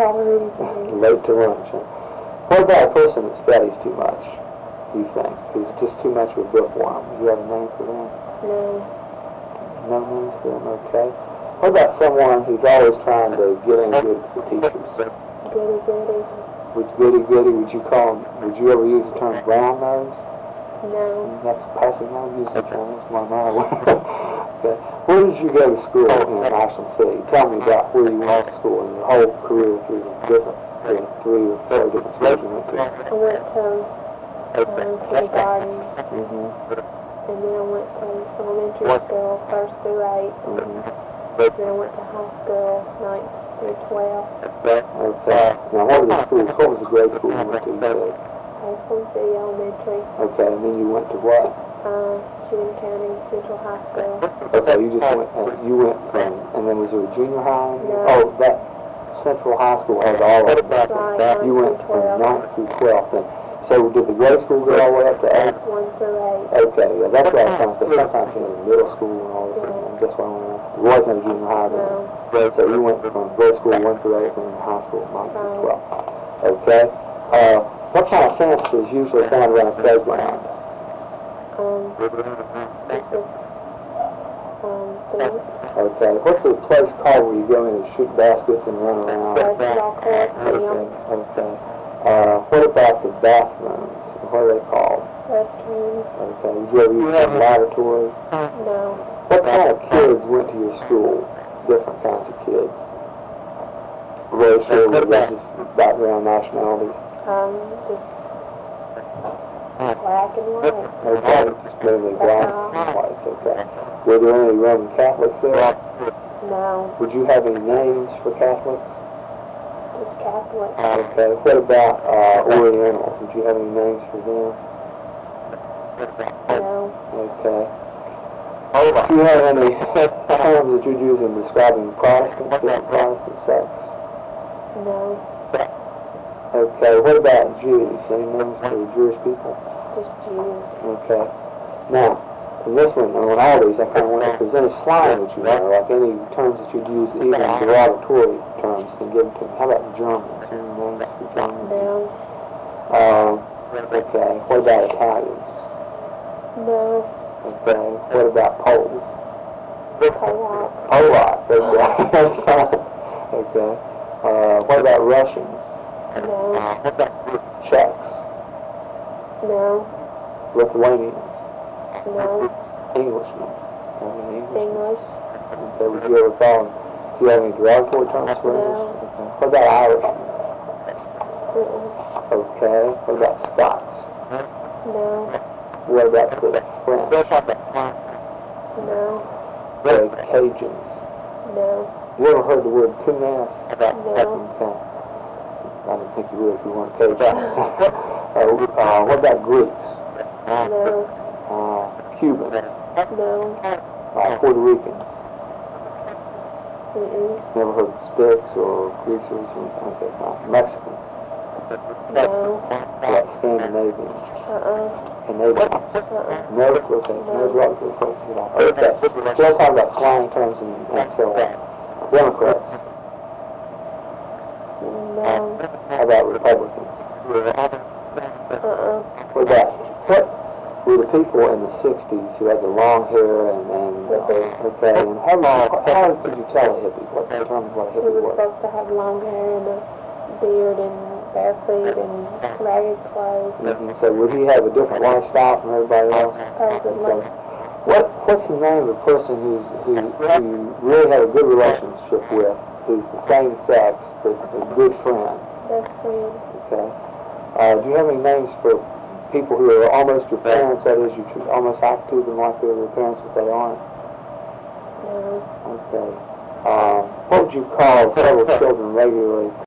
Late to lunch. Huh? What about a person that studies too much, you think? Who's just too much of a bookworm? Do you have a name for them? No. No names for them, okay. What about someone who's always trying to get in good with the teachers? Goody. Goody, would you ever use the term brown nose? No. That's passing no use of term, that's one I Okay. Where did you go to school in Ashland City? Tell me about where you went to school and your whole career through the different, 3 or 4 different schools you went to. I went to kindergarten, Mm-hmm. and then I went to elementary school, 1st through 8th. Mm-hmm. Then I went to high school, 9th through 12th. Okay. Now, what was the grade school you went to? You said? Ashland City Elementary. Okay, and then you went to what? Cheatham County Central High School. Okay, you went from, and then was there a junior high? No. Oh, that Central High School had all of them. Right, You went from 9th through 12th then. So did the grade school go all the way up to 8th? 1 through 8. Okay, yeah, that's what I was trying to say. Sometimes you know, middle school and all this, and that's why I went on. There wasn't a junior high then. No. So you went from grade school 1 through 8th and then high school 9th through 12th. Okay. What kind of fence is usually found around a playground? Fence. Okay. What's the place called where you go in and shoot baskets and run around? Basketball court. Okay. What about the bathrooms? What are they called? Restrooms. Okay. Did you ever use the laboratory? No. What kind of kids went to your school? Different kinds of kids. Racial, religious background, nationalities. Just black and white. Okay, just mainly black and white, okay. Were there any Roman Catholics there? No. Would you have any names for Catholics? Just Catholic. Okay. What about Orientals? Would you have any names for them? No. Okay. Do you have any terms that you'd use in describing Protestants, different Protestant sects? No. Okay. What about Jews? Any names for Jewish people? Just Jews. Okay. Now, in this one, on all these, I kind of wonder if there's any slang that you know, like any terms that you'd use, even derogatory terms, and give them to me. How about Germans? Any names for Germans? No. Okay. What about Italians? No. Okay. What about Poles? Polak. Polak. Okay. Okay. What about Russians? No. Czechs? No. Lithuanians? No. Englishmen? English. Okay. Would you ever call them? Do you have any derogatory terms for English? No. Okay. What about Irishmen? Okay. What about Scots? No. What about the French? No. The Cajuns? No. You ever heard the word kunas? No. Okay. I didn't think you would if you weren't Cajun. What about Greeks? No. Cubans? No. Puerto Ricans? Never heard of Spits or Greasers? Okay, Mexicans? No. Like Scandinavians? Canadians? No, okay, no derogatory phrases at all. Okay, so let's talk about slang terms and so on. Democrats? No. How about Republicans? What were the people in the 60s who had the long hair and okay, and how could you tell a hippie? What determines what a He hippie was was? supposed to have long hair and a beard and bare feet and ragged clothes. So would he have a different lifestyle from everybody else? Supposedly. What's the name of the person who you really have a good relationship with, who's the same sex, but a good friend? Best friend. Okay. Do you have any names for people who are almost your parents? That is, you almost act to them like they're your parents, but they aren't. No. Okay. What would you call several children regularly